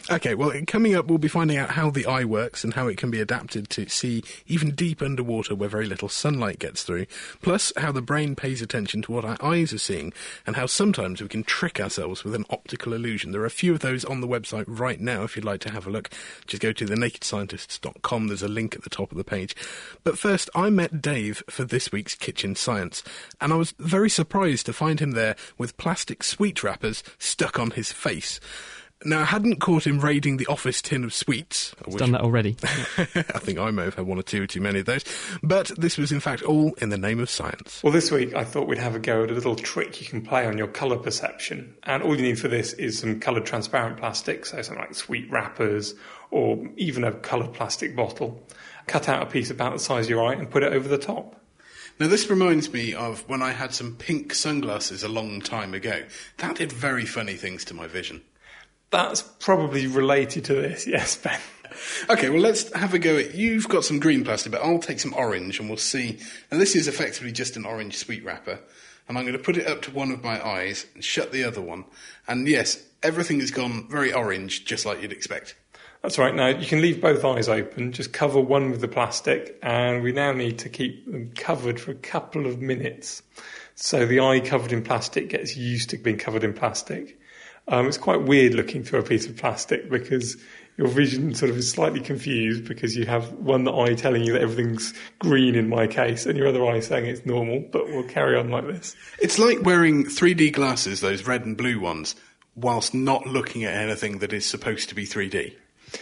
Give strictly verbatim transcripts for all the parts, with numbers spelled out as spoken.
Okay, well, coming up, we'll be finding out how the eye works and how it can be adapted to see even deep underwater where very little sunlight gets through, plus how the brain pays attention to what our eyes are seeing, and how sometimes we can trick ourselves with an optical illusion. There are a few of those on the website right now if you'd like to have a look. Just go to the naked scientists dot com, there's a link at the top of the page. But first, I met Dave for this week's Kitchen Science, and I was very surprised to find him there with plastic sweet wrappers stuck on his face. Now, I hadn't caught him raiding the office tin of sweets. He's done that already. I think I may have had one or two too many of those. But this was, in fact, all in the name of science. Well, this week I thought we'd have a go at a little trick you can play on your colour perception. And all you need for this is some coloured transparent plastic, so something like sweet wrappers or even a coloured plastic bottle. Cut out a piece about the size of your eye and put it over the top. Now, this reminds me of when I had some pink sunglasses a long time ago. That did very funny things to my vision. That's probably related to this, yes, Ben. OK, well, let's have a go at... You've got some green plastic, but I'll take some orange and we'll see. And this is effectively just an orange sweet wrapper. And I'm going to put it up to one of my eyes and shut the other one. And yes, everything has gone very orange, just like you'd expect. That's right. Now, you can leave both eyes open, just cover one with the plastic, and we now need to keep them covered for a couple of minutes. So the eye covered in plastic gets used to being covered in plastic. Um, it's quite weird looking through a piece of plastic because your vision sort of is slightly confused because you have one eye telling you that everything's green in my case and your other eye saying it's normal, but we'll carry on like this. It's like wearing three D glasses, those red and blue ones, whilst not looking at anything that is supposed to be three D.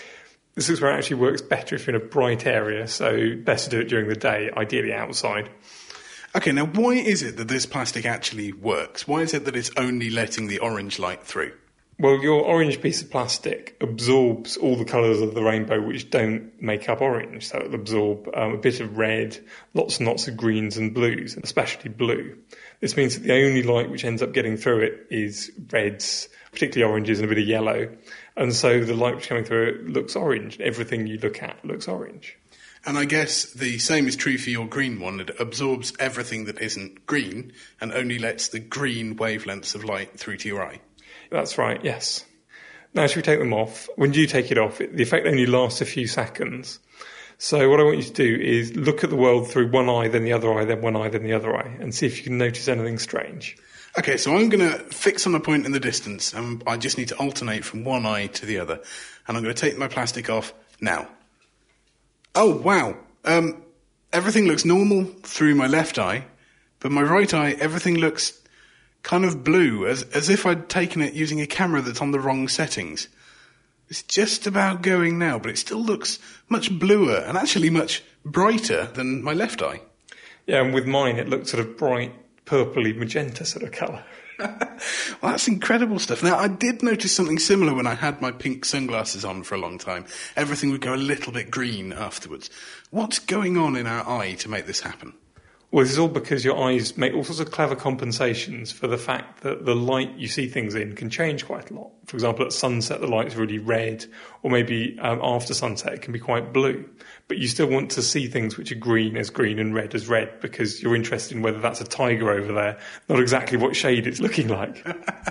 This is where it actually works better if you're in a bright area, so best to do it during the day, ideally outside. OK, now why is it that this plastic actually works? Why is it that it's only letting the orange light through? Well, your orange piece of plastic absorbs all the colours of the rainbow which don't make up orange. So it'll absorb um, a bit of red, lots and lots of greens and blues, and especially blue. This means that the only light which ends up getting through it is reds, particularly oranges and a bit of yellow. And so the light which is coming through it looks orange. Everything you look at looks orange. And I guess the same is true for your green one. It absorbs everything that isn't green and only lets the green wavelengths of light through to your eye. That's right, yes. Now, should we take them off? When you take it off, it, the effect only lasts a few seconds. So what I want you to do is look at the world through one eye, then the other eye, then one eye, then the other eye, and see if you can notice anything strange. OK, so I'm going to fix on a point in the distance, and I just need to alternate from one eye to the other. And I'm going to take my plastic off now. Oh, wow. Um, everything looks normal through my left eye, but my right eye, everything looks kind of blue, as as if I'd taken it using a camera that's on the wrong settings. It's just about going now, but it still looks much bluer and actually much brighter than my left eye. Yeah, and with mine, it looked sort of bright, purpley, magenta sort of colour. Well, that's incredible stuff. Now, I did notice something similar when I had my pink sunglasses on for a long time. Everything would go a little bit green afterwards. What's going on in our eye to make this happen? Well, this is all because your eyes make all sorts of clever compensations for the fact that the light you see things in can change quite a lot. For example, at sunset, the light's really red, or maybe um, after sunset, it can be quite blue. But you still want to see things which are green as green and red as red because you're interested in whether that's a tiger over there, not exactly what shade it's looking like.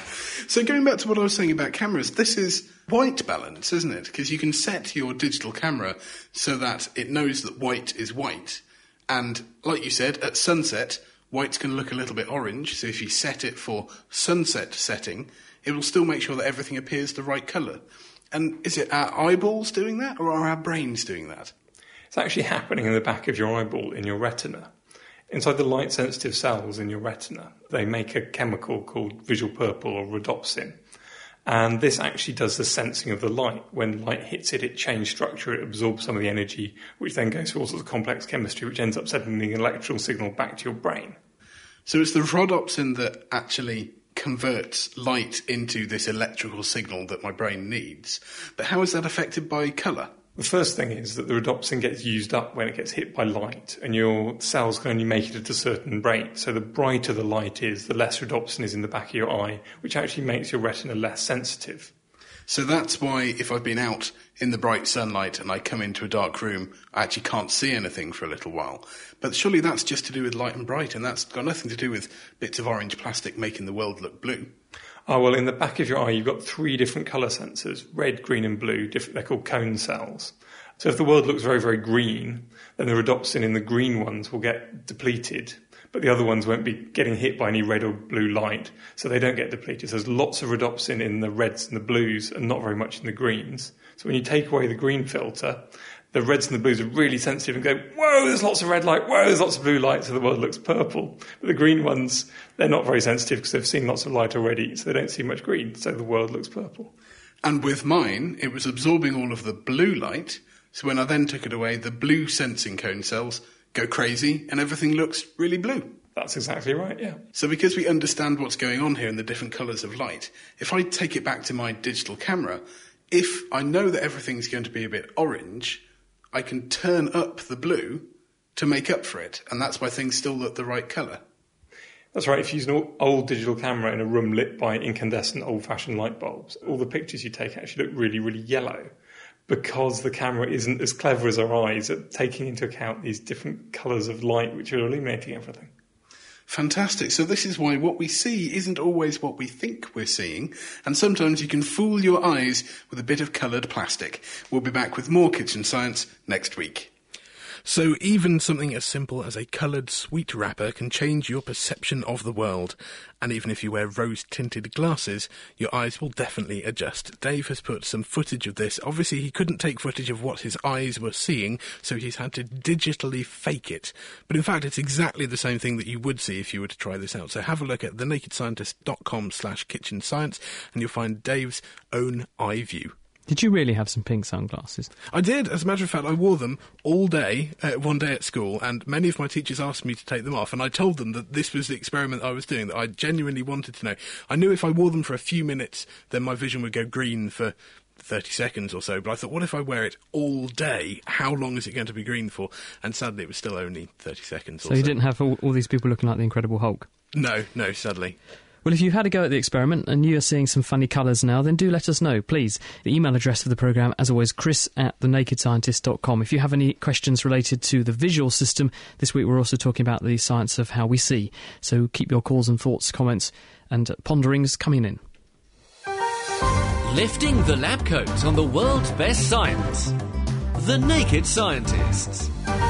So going back to what I was saying about cameras, this is white balance, isn't it? Because you can set your digital camera so that it knows that white is white. And like you said, at sunset, white's going to look a little bit orange. So if you set it for sunset setting, it will still make sure that everything appears the right colour. And is it our eyeballs doing that or are our brains doing that? It's actually happening in the back of your eyeball, in your retina. Inside the light-sensitive cells in your retina, they make a chemical called visual purple or rhodopsin. And this actually does the sensing of the light. When light hits it, it changes structure, it absorbs some of the energy, which then goes through all sorts of complex chemistry, which ends up sending the electrical signal back to your brain. So it's the rhodopsin that actually converts light into this electrical signal that my brain needs. But how is that affected by colour? The first thing is that the rhodopsin gets used up when it gets hit by light, and your cells can only make it at a certain rate. So the brighter the light is, the less rhodopsin is in the back of your eye, which actually makes your retina less sensitive. So that's why if I've been out in the bright sunlight and I come into a dark room, I actually can't see anything for a little while. But surely that's just to do with light and bright, and that's got nothing to do with bits of orange plastic making the world look blue. Oh, well, in the back of your eye, you've got three different colour sensors, red, green and blue. Different, they're called cone cells. So if the world looks very, very green, then the rhodopsin in the green ones will get depleted, but the other ones won't be getting hit by any red or blue light, so they don't get depleted. So there's lots of rhodopsin in the reds and the blues and not very much in the greens. So when you take away the green filter, the reds and the blues are really sensitive and go, whoa, there's lots of red light, whoa, there's lots of blue light, so the world looks purple. But the green ones, they're not very sensitive because they've seen lots of light already, so they don't see much green, so the world looks purple. And with mine, it was absorbing all of the blue light, so when I then took it away, the blue sensing cone cells go crazy and everything looks really blue. That's exactly right, yeah. So because we understand what's going on here in the different colours of light, if I take it back to my digital camera, if I know that everything's going to be a bit orange, I can turn up the blue to make up for it, and that's why things still look the right colour. That's right. If you use an old digital camera in a room lit by incandescent old-fashioned light bulbs, all the pictures you take actually look really, really yellow because the camera isn't as clever as our eyes at taking into account these different colours of light which are illuminating everything. Fantastic. So this is why what we see isn't always what we think we're seeing, and sometimes you can fool your eyes with a bit of coloured plastic. We'll be back with more Kitchen Science next week. So even something as simple as a coloured sweet wrapper can change your perception of the world. And even if you wear rose-tinted glasses, your eyes will definitely adjust. Dave has put some footage of this. Obviously, he couldn't take footage of what his eyes were seeing, so he's had to digitally fake it. But in fact, it's exactly the same thing that you would see if you were to try this out. So have a look at thenakedscientist.com slash kitchen science, and you'll find Dave's own eye view. Did you really have some pink sunglasses? I did. As a matter of fact, I wore them all day, uh, one day at school, and many of my teachers asked me to take them off, and I told them that this was the experiment I was doing, that I genuinely wanted to know. I knew if I wore them for a few minutes, then my vision would go green for thirty seconds or so, but I thought, what if I wear it all day? How long is it going to be green for? And sadly, it was still only thirty seconds or so. So you didn't have all, all these people looking like the Incredible Hulk? No, no, sadly. Well, if you've had a go at the experiment and you are seeing some funny colours now, then do let us know, please. The email address of the programme, as always, chris at the naked scientist dot com. If you have any questions related to the visual system, this week we're also talking about the science of how we see. So keep your calls and thoughts, comments and ponderings coming in. Lifting the lab coat on the world's best science. The Naked Scientists.